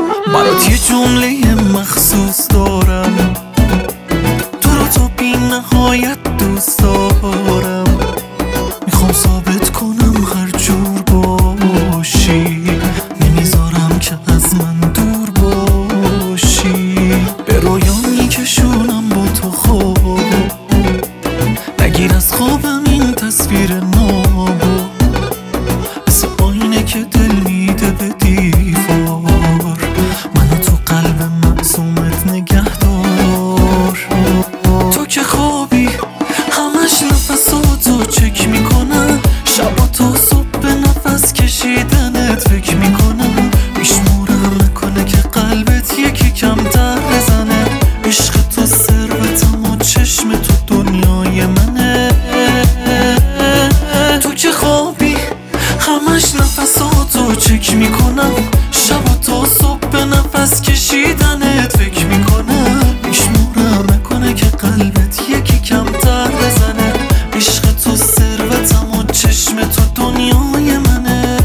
برات یه جمله مخصوص دارم، تو رو تا بی نهایت دوست دارم. میخوام ثابت کنم هر جور باشی، نمیذارم که از من دور باشی. به رویا میکشونم با تو خواب، نگیر از خوابم این تصویر نابو، مثل آینه که دل میده به دیوار. منو تو قلب معصومت نگه دار. تو که خوابی همش نفساتو چک میکنم، شبا تا صبح به نفس کشیدنت فکر میکنم. میشمورم نکنه که قلبت یکی کمتر بزنه. عشق تو ثروتم و چشم تو دنیای منه. تو که خوابی همش نفساتو چک میکنم، شبا تا صبح به نفس کشیدنت فکر میکنم. میشمورم نکنه که قلبت یکی کمتر بزنه. عشق تو ثروتم و چشم تو دنیای منه.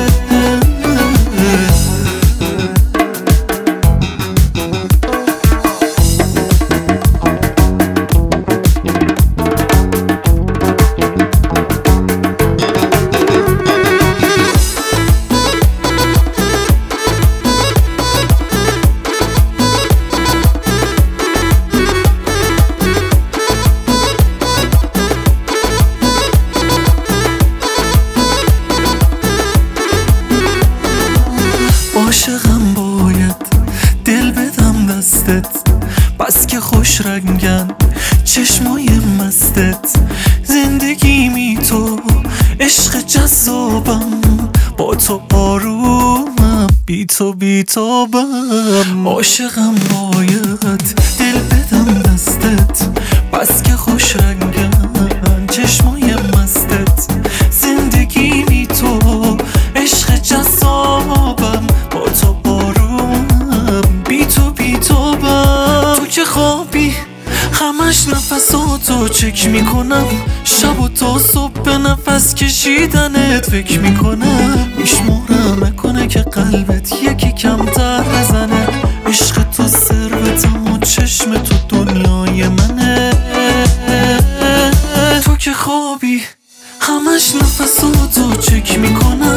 عاشقم باید دل بدم دستت، بس که خوش رنگن چشمای مستت. زندگیمی تو عشق جذابم، با تو آرومم بی تو بیتابم. عاشقم باید دل بدم دستت، بس که خوش رنگن چشمای مستت. زندگیمی تو عشق جذابم، با تو آرومم بی تو بیتابم. تو که خوابی همش نفساتو چک میکنم، شب و تا صبح به نفس کشیدنت فکر میکنم. میشمورم نکنه که قلبت یکی کمتر بزنه. عشق تو ثروتم و چشم تو دنیای منه. تو که خوابی همش نفساتو چک میکنم،